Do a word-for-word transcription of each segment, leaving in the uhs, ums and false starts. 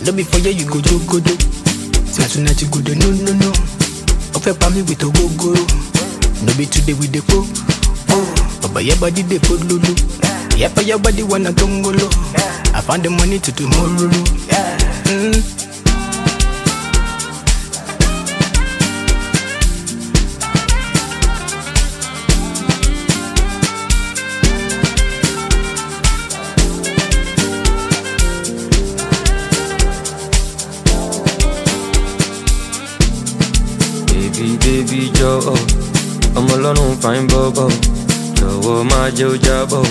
No be for you, you go do go do. Say tonight you go do no no no. Ofe pa me with a go go. No be today with the po. Oh, but your body they put lulu. Yeah, for your body wanna tongolo. I found the money to tomorrow. Mm. Baby, baby, jọ̀wọ́, ọmọ ọlọ́run fine bọ́bọ̀, jọ̀wọ́ má jẹ́ ó jábọ̀.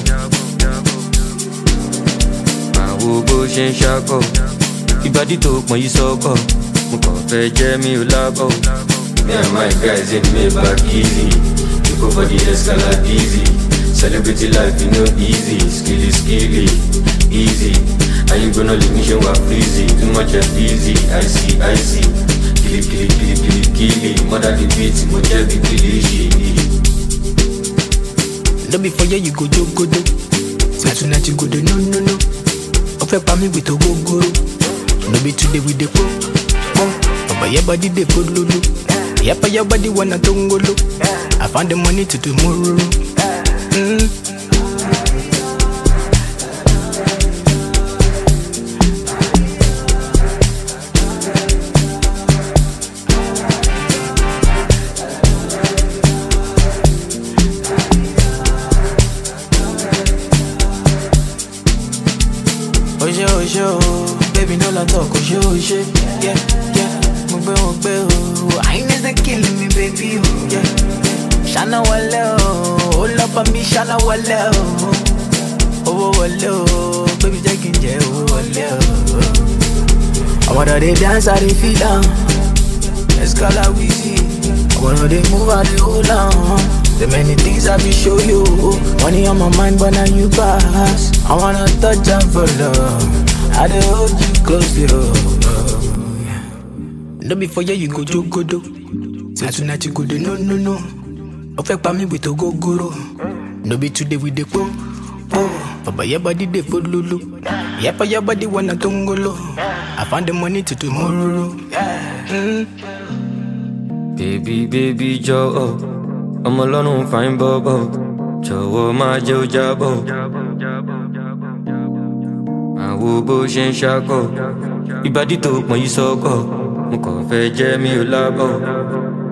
Àwo bó ṣe ń ṣakọ̀, ìbàdí tó pọ̀n yìí sọ́kọ̀, mo kàn fẹ́ jẹ́ mi ò lábọ̀. Me and my guys in Maybach easy, people for the Escalade easy. Celebrity life, you know easy, skilly, skilly, easy. I ain't gonna leave me show up easy, too much of easy, I see, I see. Kili, kili, kili, kili, kili, mother the beat, mo jẹ́ bí kili ṣe. No be for you, you go do go do. Say tonight you go do no no no. Ofe pa me with a go go. No be today with the po. Oh, but your body they put lulu. Yeah, for your body wanna tongolo. I found the money to tomorrow. Mm. Oje oje oh, baby no la talk oje oje, yeah yeah. Mo gbe mo gbe oh, I ain't is killing me baby oh, yeah yeah. Shana wale oh, hold up on me shana wale oh, oh wale oh, baby jẹ́ kí n jẹ́ oh wale oh. I wanna dey dance, I dey feel down, Escalade Wheezy. I wanna dey move, I dey hold on. The many things I be show you. Money on my mind, but now you pass. I wanna touch and for love. I dey hold you close, yo. No be for you, you go do go do. Say tonight you go do no no no. Ofe pa me with a go go. No be today with the po. Oh, but your body they put lulu. Yeah, for your body wanna tongolo. I found the money to tomorrow. Mm. Baby, baby, jọ̀wọ́, ọmọ ọlọ́run fine bọ́bọ̀, jọ̀wọ́ má jẹ́ ó jábọ̀. Àwo bó ṣe ń ṣakọ̀, ìbàdí tó pọ̀n yìí sọ́kọ̀, mo kàn fẹ́ jẹ́ mi ò lábọ̀.